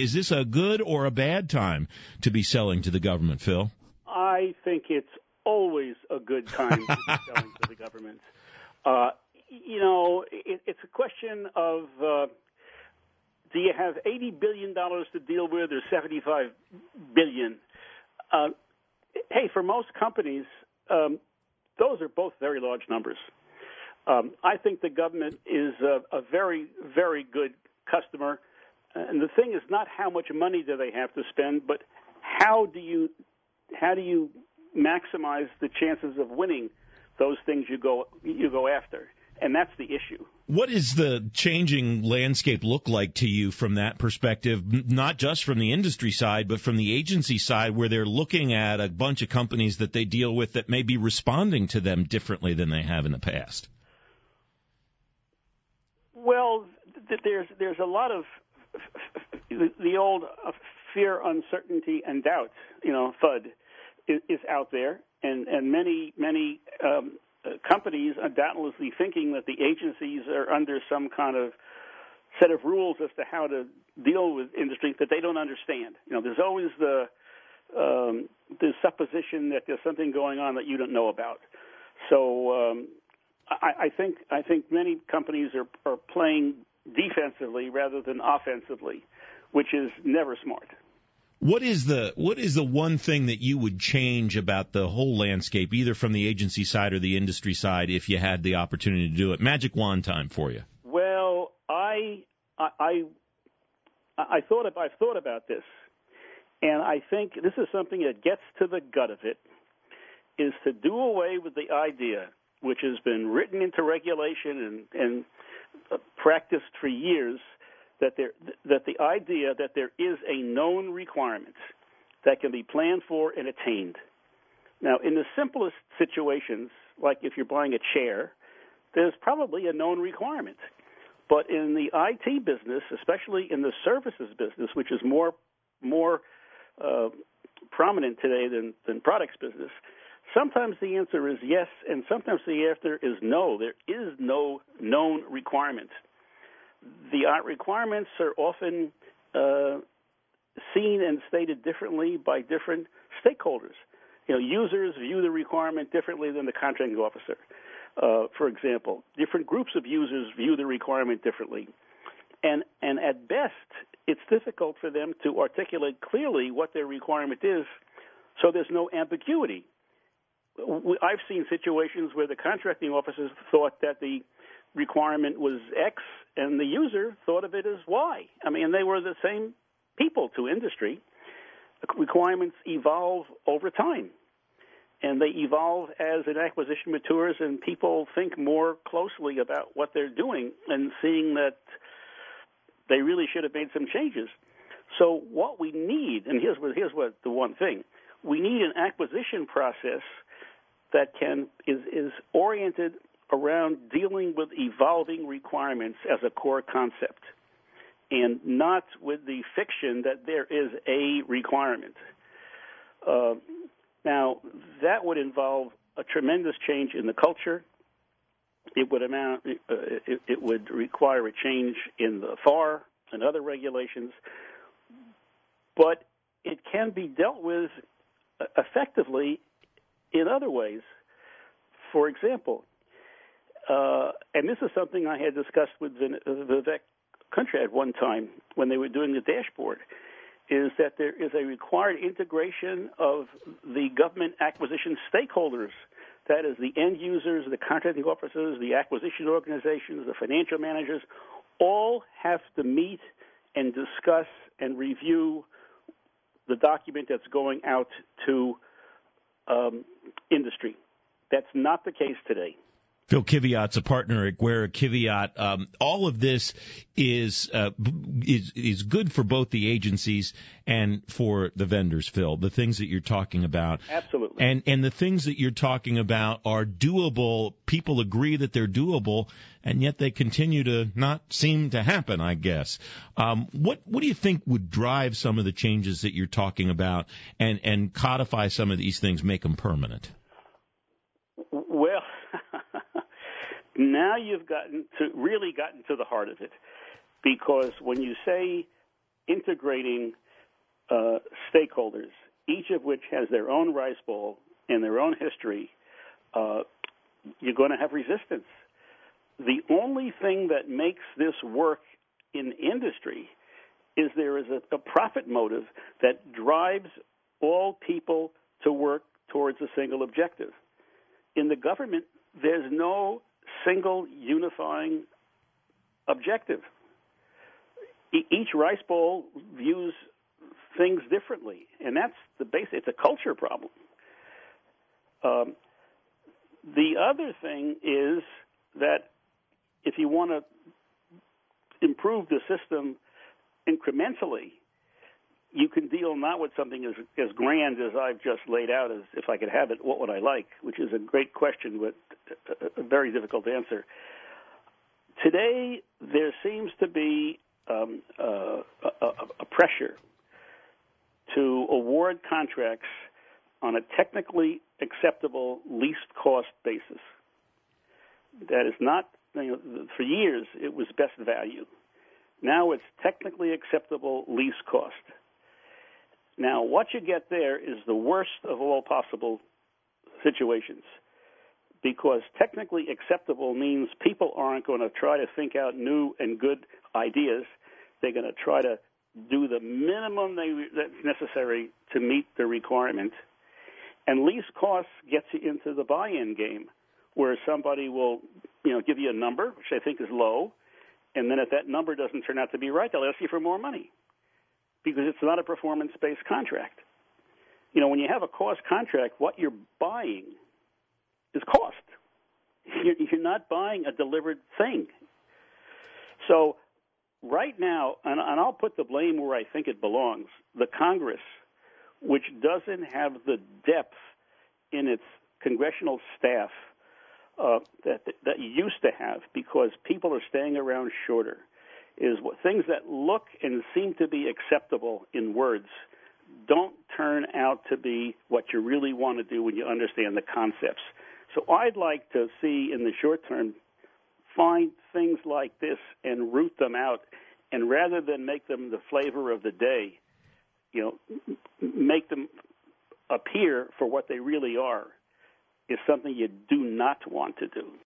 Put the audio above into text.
Is this a good or a bad time to be selling to the government, Phil? I think it's always a good time to be selling to the government. It's a question of do you have $80 billion to deal with or $75 billion? Hey, for most companies, those are both very large numbers. I think the government is a very, very good customer. And the thing is not how much money do they have to spend, but how do you maximize the chances of winning those things you go after? And that's the issue. What does the changing landscape look like to you from that perspective, not just from the industry side, but from the agency side, where they're looking at a bunch of companies that they deal with that may be responding to them differently than they have in the past? Well, there's a lot of the old fear, uncertainty, and doubt, FUD, is out there, and many companies are doubtlessly thinking that the agencies are under some kind of set of rules as to how to deal with industry that they don't understand. There's always the supposition that there's something going on that you don't know about. So I think many companies are playing defensively rather than offensively, which is never smart. What is the one thing that you would change about the whole landscape, either from the agency side or the industry side, if you had the opportunity to do it? Magic wand time for you. Well, I've thought about this, and I think this is something that gets to the gut of it, is to do away with the idea, which has been written into regulation and practiced for years, that the idea that there is a known requirement that can be planned for and attained. Now, in the simplest situations, like if you're buying a chair, there's probably a known requirement. But in the IT business, especially in the services business, which is more prominent today than products business, sometimes the answer is yes, and sometimes the answer is no. There is no known requirement. The requirements are often seen and stated differently by different stakeholders. Users view the requirement differently than the contracting officer. For example, different groups of users view the requirement differently. And at best, it's difficult for them to articulate clearly what their requirement is, so there's no ambiguity. I've seen situations where the contracting officers thought that the requirement was X, and the user thought of it as Y. I mean, they were the same people to industry. Requirements evolve over time, and they evolve as an acquisition matures and people think more closely about what they're doing and seeing that they really should have made some changes. So what we need, and here's what the one thing, we need an acquisition process that is oriented around dealing with evolving requirements as a core concept, and not with the fiction that there is a requirement. Now, that would involve a tremendous change in the culture. It would require a change in the FAR and other regulations, but it can be dealt with effectively in other ways. For example, and this is something I had discussed with Vivek Kuntra at one time when they were doing the dashboard, is that there is a required integration of the government acquisition stakeholders. That is the end users, the contracting officers, the acquisition organizations, the financial managers, all have to meet and discuss and review the document that's going out to industry. That's not the case today. Phil Kiviat's a partner at Guerra Kiviat. All of this is good for both the agencies and for the vendors, Phil, the things that you're talking about. Absolutely. And the things that you're talking about are doable. People agree that they're doable, and yet they continue to not seem to happen, I guess. What do you think would drive some of the changes that you're talking about and codify some of these things, make them permanent? Well, now you've gotten to the heart of it, because when you say integrating stakeholders, each of which has their own rice bowl and their own history, you're going to have resistance. The only thing that makes this work in industry is there is a profit motive that drives all people to work towards a single objective. In the government, there's no single unifying objective. Each rice bowl views things differently, and that's the basic. It's a culture problem. The other thing is that if you want to improve the system incrementally, you can deal not with something as grand as I've just laid out, as if I could have it, what would I like, which is a great question, but a very difficult answer. Today, there seems to be a pressure to award contracts on a technically acceptable least cost basis. That is not, for years it was best value. Now it's technically acceptable least cost. Now what you get there is the worst of all possible situations, because technically acceptable means people aren't going to try to think out new and good ideas. They're going to try to do the minimum that's necessary to meet the requirement. And least cost gets you into the buy-in game, where somebody will, give you a number, which I think is low, and then if that number doesn't turn out to be right, they'll ask you for more money, because it's not a performance-based contract. When you have a cost contract, what you're buying is cost. You're not buying a delivered thing. So right now, and I'll put the blame where I think it belongs, the Congress, which doesn't have the depth in its congressional staff that you used to have, because people are staying around shorter, is things that look and seem to be acceptable in words don't turn out to be what you really want to do when you understand the concepts. So I'd like to see in the short term find things like this and root them out, and rather than make them the flavor of the day, make them appear for what they really are, is something you do not want to do.